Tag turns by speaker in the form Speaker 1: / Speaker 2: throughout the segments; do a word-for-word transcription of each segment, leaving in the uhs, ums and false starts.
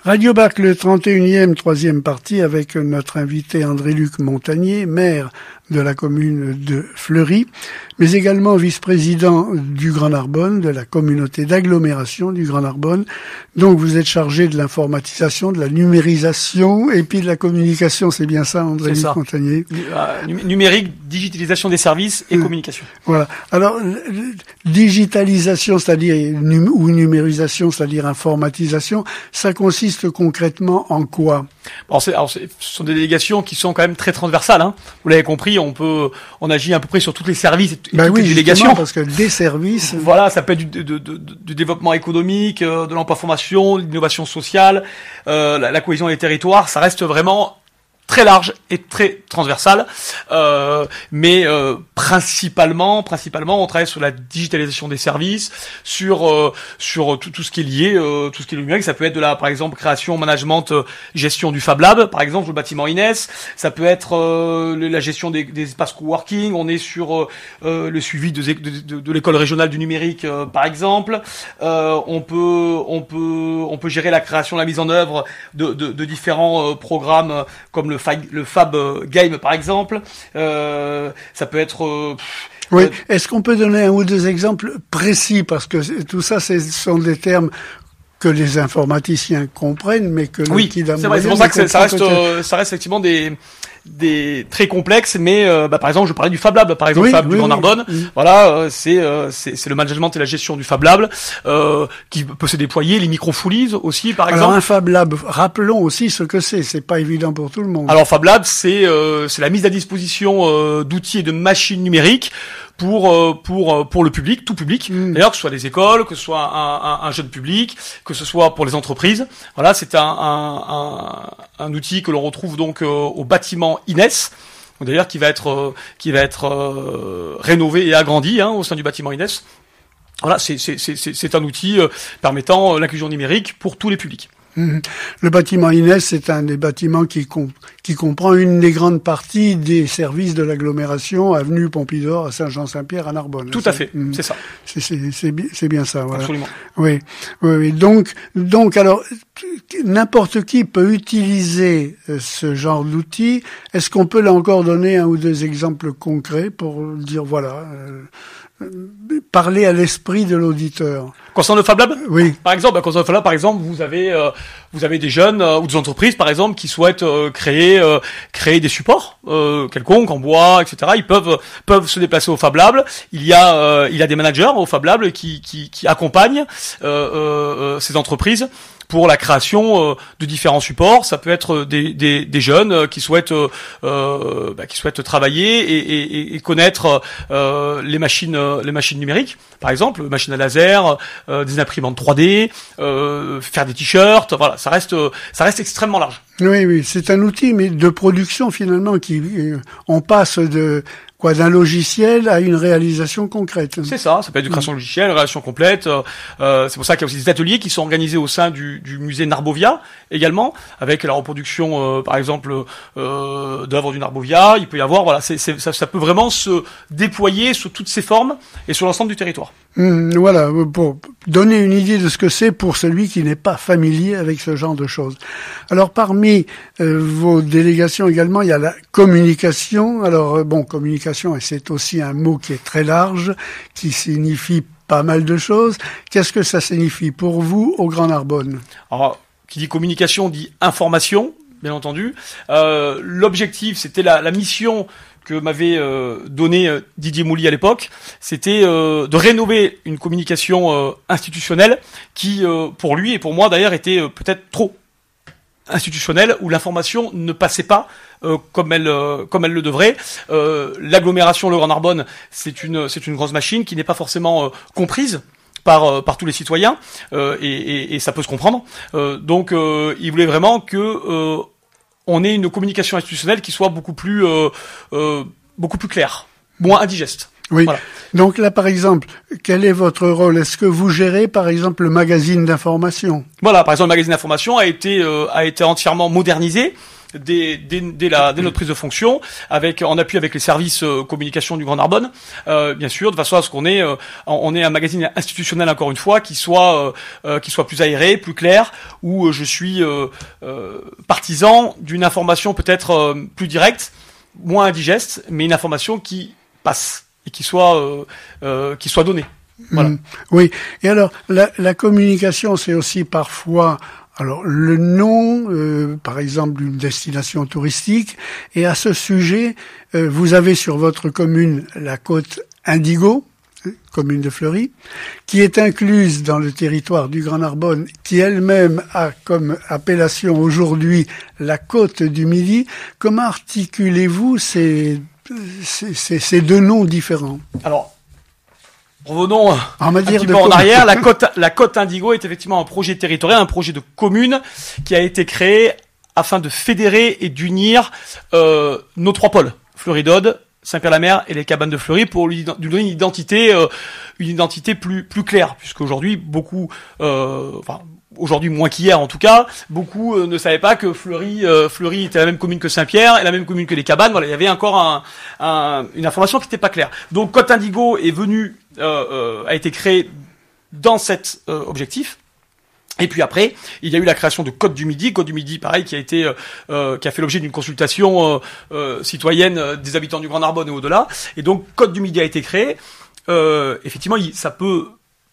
Speaker 1: Radio Bac, le trente et unième, troisième partie, avec notre invité André-Luc Montagnier, maire de la commune de Fleury, mais également vice-président du Grand Narbonne, de la communauté d'agglomération du Grand Narbonne. Donc vous êtes chargé de l'informatisation, de la numérisation et puis de la communication, c'est bien ça, André-Luc Montagnier?
Speaker 2: euh, Numérique, digitalisation des services et euh, communication.
Speaker 1: Voilà. Alors, digitalisation, c'est-à-dire, ou numérisation, c'est-à-dire informatisation, ça consiste concrètement en quoi?
Speaker 2: Alors, c'est, alors c'est, ce sont des délégations qui sont quand même très transversales, hein. Vous l'avez compris, on peut, on agit à peu près sur tous les services et, et
Speaker 1: ben
Speaker 2: toutes
Speaker 1: oui,
Speaker 2: les délégations.
Speaker 1: Parce que des services.
Speaker 2: Voilà, ça peut être du, de, de, du développement économique, de l'emploi-formation, de l'innovation sociale, euh, la, la cohésion des territoires. Ça reste vraiment très large et très transversal, euh, mais euh, principalement, principalement, on travaille sur la digitalisation des services, sur euh, sur tout, tout ce qui est lié, euh, tout ce qui est numérique. Ça peut être de la, par exemple, création, management, euh, gestion du Fab Lab, par exemple, le bâtiment Inès. Ça peut être euh, la gestion des, des espaces coworking. On est sur euh, euh, le suivi de, de, de, de l'école régionale du numérique, euh, par exemple. Euh, on peut, on peut, on peut gérer la création, la mise en œuvre de, de, de différents euh, programmes euh, comme le Le, fa- le Fab Game par exemple, euh, ça peut être. Euh,
Speaker 1: oui. Euh, Est-ce qu'on peut donner un ou deux exemples précis, parce que tout ça, ce sont des termes que les informaticiens comprennent, mais que
Speaker 2: oui,
Speaker 1: le
Speaker 2: c'est vrai. C'est pour ça que ça reste, euh, ça reste effectivement des des très complexes, mais euh, bah, par exemple, je parlais du Fab Lab, par exemple,
Speaker 1: oui,
Speaker 2: Fab
Speaker 1: oui,
Speaker 2: du Grand
Speaker 1: oui,
Speaker 2: Narbonne.
Speaker 1: oui.
Speaker 2: Voilà, euh, c'est, euh, c'est c'est le management et la gestion du Fab Lab euh, qui peut se déployer, les micro-foolies aussi, par exemple.
Speaker 1: Alors un Fab Lab, rappelons aussi ce que c'est. C'est pas évident pour tout le monde.
Speaker 2: Alors Fab Lab, c'est euh, c'est la mise à disposition euh, d'outils et de machines numériques pour euh, pour pour le public, tout public. Mmh. D'ailleurs, que ce soit des écoles, que ce soit un, un, un jeune public, que ce soit pour les entreprises. Voilà, c'est un un, un, un outil que l'on retrouve donc euh, au bâtiment Inès. D'ailleurs, qui va être euh, qui va être euh, rénové et agrandi hein, au sein du bâtiment Inès. Voilà, c'est c'est c'est c'est un outil euh, permettant euh, l'inclusion numérique pour tous les publics.
Speaker 1: Mmh. Le bâtiment Inès, c'est un des bâtiments qui, com- qui comprend une des grandes parties des services de l'agglomération, avenue Pompidou, à Saint-Jean-Saint-Pierre, à Narbonne.
Speaker 2: Tout à fait, mmh. c'est ça.
Speaker 1: C'est, c'est, c'est, c'est bien ça, voilà.
Speaker 2: Absolument.
Speaker 1: Oui, oui, oui. Donc, donc, alors, n'importe qui peut utiliser ce genre d'outil. Est-ce qu'on peut là encore donner un ou deux exemples concrets pour dire, voilà, euh, parler à l'esprit de l'auditeur?
Speaker 2: Concernant le Fab Lab,
Speaker 1: oui.
Speaker 2: Par exemple, concernant le Fab Lab, par exemple, vous avez euh, vous avez des jeunes euh, ou des entreprises, par exemple, qui souhaitent euh, créer euh, créer des supports euh, quelconques en bois, et cetera. Ils peuvent peuvent se déplacer au Fab Lab. Il y a euh, il y a des managers au Fab Lab qui qui qui accompagnent euh, euh, ces entreprises pour la création euh, de différents supports. Ça peut être des, des, des jeunes euh, qui souhaitent euh, euh, bah, qui souhaitent travailler et, et, et connaître euh, les machines euh, les machines numériques, par exemple, machines à laser, euh, des imprimantes trois D, euh, faire des t-shirts. Voilà, ça reste ça reste extrêmement large.
Speaker 1: Oui, oui, c'est un outil mais de production finalement qui on passe de quoi d'un logiciel à une réalisation concrète.
Speaker 2: C'est ça, ça peut être une création logicielle, une réalisation complète. Euh, c'est pour ça qu'il y a aussi des ateliers qui sont organisés au sein du, du musée Narbovia également, avec la reproduction, euh, par exemple, euh, d'œuvres du Narbovia. Il peut y avoir, voilà, c'est, c'est, ça, ça peut vraiment se déployer sous toutes ses formes et sur l'ensemble du territoire.
Speaker 1: Mmh, voilà, pour donner une idée de ce que c'est pour celui qui n'est pas familier avec ce genre de choses. Alors parmi euh, vos délégations également, il y a la communication. Alors euh, bon, communication, et c'est aussi un mot qui est très large, qui signifie pas mal de choses. Qu'est-ce que ça signifie pour vous au Grand Narbonne?
Speaker 2: Alors, qui dit communication dit information, bien entendu. Euh, l'objectif, c'était la, la mission que m'avait euh, donné euh, Didier Mouly à l'époque, c'était euh, de rénover une communication euh, institutionnelle qui, euh, pour lui et pour moi d'ailleurs, était euh, peut-être trop institutionnelle, où l'information ne passait pas euh, comme elle euh, comme elle le devrait. Euh, l'agglomération Le Grand Narbonne, c'est une c'est une grosse machine qui n'est pas forcément euh, comprise par euh, par tous les citoyens euh, et, et, et ça peut se comprendre. Euh, donc, euh, il voulait vraiment que euh, on ait une communication institutionnelle qui soit beaucoup plus euh, euh, beaucoup plus claire, moins indigeste.
Speaker 1: Oui.
Speaker 2: Voilà.
Speaker 1: Donc là, par exemple, quel est votre rôle? Est-ce que vous gérez, par exemple, le magazine d'information?
Speaker 2: Voilà, par exemple, le magazine d'information a été euh, a été entièrement modernisé dès, dès, dès, la, dès notre prise de fonction, avec en appui avec les services euh, communication du Grand Narbonne, euh, bien sûr, de façon à ce qu'on ait, euh, on ait un magazine institutionnel encore une fois qui soit, euh, euh, qui soit plus aéré, plus clair, où euh, je suis euh, euh, partisan d'une information peut-être euh, plus directe, moins indigeste, mais une information qui passe et qui soit, euh, euh, qui soit donnée. Voilà.
Speaker 1: Mmh, oui. Et alors, la, la communication, c'est aussi parfois, alors le nom, euh, par exemple, d'une destination touristique. Et à ce sujet, euh, vous avez sur votre commune la côte Indigo, commune de Fleury, qui est incluse dans le territoire du Grand Narbonne, qui elle-même a comme appellation aujourd'hui la côte du Midi. Comment articulez-vous ces, ces, ces, ces deux noms différents?
Speaker 2: Alors, revenons
Speaker 1: en
Speaker 2: un petit peu en arrière. La côte, la côte Indigo est effectivement un projet territorial, un projet de commune qui a été créé afin de fédérer et d'unir euh, nos trois pôles, Fleury-Dode, Saint-Pierre-la-Mer et les cabanes de Fleury, pour lui donner une identité, euh, une identité plus plus claire, puisqu'aujourd'hui beaucoup, euh, enfin aujourd'hui moins qu'hier en tout cas, beaucoup euh, ne savaient pas que Fleury, euh, Fleury était la même commune que Saint-Pierre et la même commune que les cabanes. Voilà, il y avait encore un, un, une information qui n'était pas claire. Donc Côte Indigo est venu, euh, euh, a été créé dans cet euh, objectif. Et puis après, il y a eu la création de Côte du Midi, Côte du Midi, pareil, qui a été, euh, qui a fait l'objet d'une consultation euh, euh, citoyenne euh, des habitants du Grand Narbonne et au-delà. Et donc Côte du Midi a été créé. Euh, effectivement, il, ça peut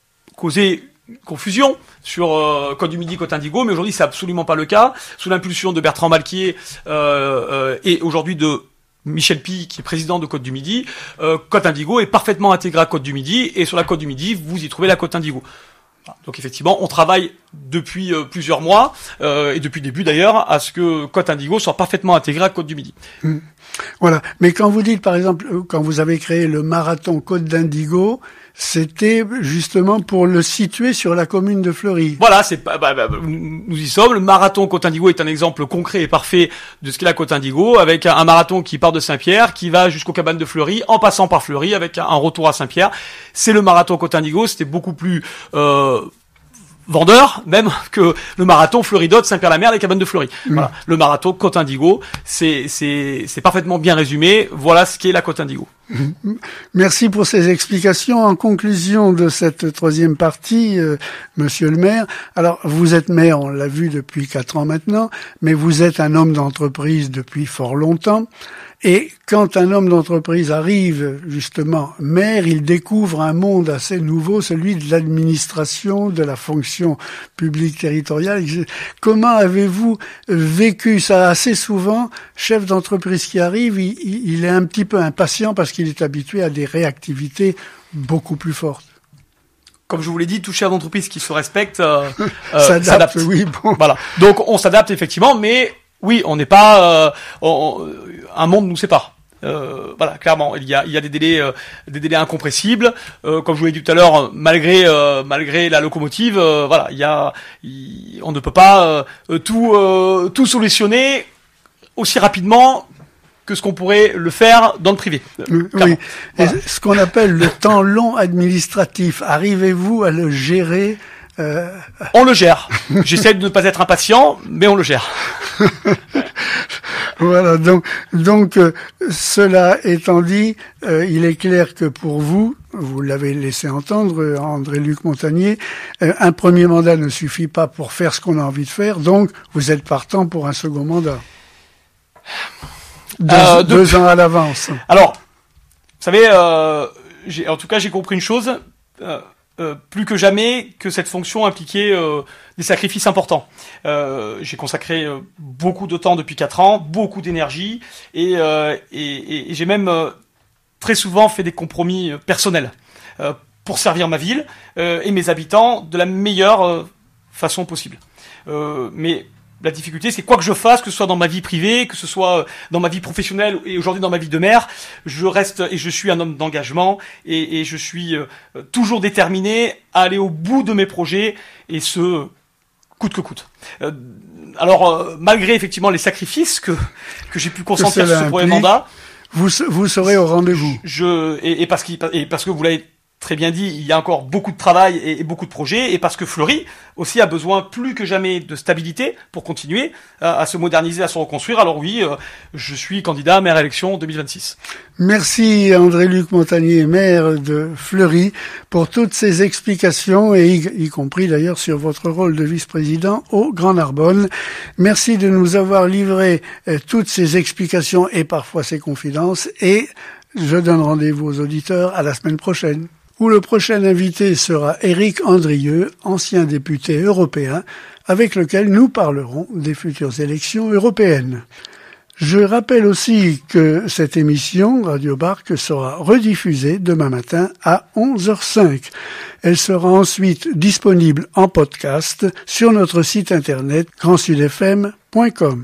Speaker 2: causer confusion sur euh, Côte du Midi, Côte Indigo, mais aujourd'hui c'est absolument pas le cas. Sous l'impulsion de Bertrand Malquier euh, euh, et aujourd'hui de Michel Py, qui est président de Côte du Midi, euh, Côte Indigo est parfaitement intégré à Côte du Midi, et sur la Côte du Midi, vous y trouvez la Côte Indigo. Donc effectivement, on travaille depuis euh, plusieurs mois, euh, et depuis le début d'ailleurs, à ce que Côte Indigo soit parfaitement intégrée à Côte du Midi.
Speaker 1: Mmh. Voilà. Mais quand vous dites, par exemple, quand vous avez créé le marathon Côte d'Indigo, c'était justement pour le situer sur la commune de Fleury.
Speaker 2: Voilà, c'est bah, bah, bah, nous y sommes. Le marathon Côte Indigo est un exemple concret et parfait de ce qu'est la Côte Indigo, avec un, un marathon qui part de Saint-Pierre, qui va jusqu'aux cabanes de Fleury, en passant par Fleury, avec un, un retour à Saint-Pierre. C'est le marathon Côte Indigo. C'était beaucoup plus euh, vendeur même que le marathon Fleury-Dode, Saint-Pierre-la-Mer, les cabanes de Fleury. Mmh. Voilà, le marathon Côte Indigo, c'est c'est c'est parfaitement bien résumé. Voilà ce qu'est la Côte Indigo.
Speaker 1: Merci pour ces explications. En conclusion de cette troisième partie, euh, Monsieur le maire, alors vous êtes maire, on l'a vu depuis quatre ans maintenant, mais vous êtes un homme d'entreprise depuis fort longtemps. Et quand un homme d'entreprise arrive justement maire, il découvre un monde assez nouveau, celui de l'administration, de la fonction publique territoriale. Comment avez-vous vécu ça? Assez souvent, chef d'entreprise qui arrive, il, il est un petit peu impatient parce qu'il est habitué à des réactivités beaucoup plus fortes.
Speaker 2: Comme je vous l'ai dit, tout chef d'entreprise qui se respecte euh, euh,
Speaker 1: s'adapte.
Speaker 2: s'adapte.
Speaker 1: Oui, bon.
Speaker 2: Voilà. Donc on s'adapte effectivement, mais oui, on n'est pas euh, on, un monde nous sépare. Euh, voilà, clairement, il y a il y a des délais euh, des délais incompressibles. Euh, comme je vous l'ai dit tout à l'heure, malgré euh, malgré la locomotive, euh, voilà, il y a il, on ne peut pas euh, tout euh, tout solutionner aussi rapidement que ce qu'on pourrait le faire dans le privé.
Speaker 1: Euh, oui. Voilà. Et ce qu'on appelle le temps long administratif, arrivez-vous à le gérer? Euh...
Speaker 2: On le gère. J'essaie de ne pas être impatient, mais on le gère.
Speaker 1: Voilà, donc, donc euh, cela étant dit, euh, il est clair que pour vous, vous l'avez laissé entendre, André-Luc Montagnier, euh, un premier mandat ne suffit pas pour faire ce qu'on a envie de faire, donc vous êtes partant pour un second mandat. Deux,
Speaker 2: euh,
Speaker 1: deux
Speaker 2: de...
Speaker 1: ans à l'avance.
Speaker 2: Alors, vous savez, euh, j'ai, en tout cas, j'ai compris une chose, euh, euh, plus que jamais, que cette fonction impliquait euh, des sacrifices importants. Euh, j'ai consacré euh, beaucoup de temps depuis quatre ans, beaucoup d'énergie, et, euh, et, et, et j'ai même euh, très souvent fait des compromis euh, personnels euh, pour servir ma ville euh, et mes habitants de la meilleure euh, façon possible. Euh, mais la difficulté, c'est quoi que je fasse, que ce soit dans ma vie privée, que ce soit dans ma vie professionnelle et aujourd'hui dans ma vie de maire, je reste et je suis un homme d'engagement et, et je suis euh, toujours déterminé à aller au bout de mes projets et ce, coûte que coûte. Euh, alors, euh, malgré effectivement les sacrifices que que j'ai pu consentir sur ce premier mandat,
Speaker 1: vous vous serez au rendez-vous.
Speaker 2: Je et, et parce qu'il et parce que vous l'avez très bien dit, il y a encore beaucoup de travail et, et beaucoup de projets, et parce que Fleury aussi a besoin plus que jamais de stabilité pour continuer à, à se moderniser, à se reconstruire. Alors oui, euh, je suis candidat à maire élection deux mille vingt-six.
Speaker 1: Merci André-Luc Montagnier, maire de Fleury, pour toutes ces explications, et y, y compris d'ailleurs sur votre rôle de vice-président au Grand Narbonne. Merci de nous avoir livré euh, toutes ces explications et parfois ces confidences, et je donne rendez-vous aux auditeurs à la semaine prochaine, où le prochain invité sera Éric Andrieux, ancien député européen, avec lequel nous parlerons des futures élections européennes. Je rappelle aussi que cette émission, Radio Barque, sera rediffusée demain matin à onze heures cinq. Elle sera ensuite disponible en podcast sur notre site internet grand sud f m point com.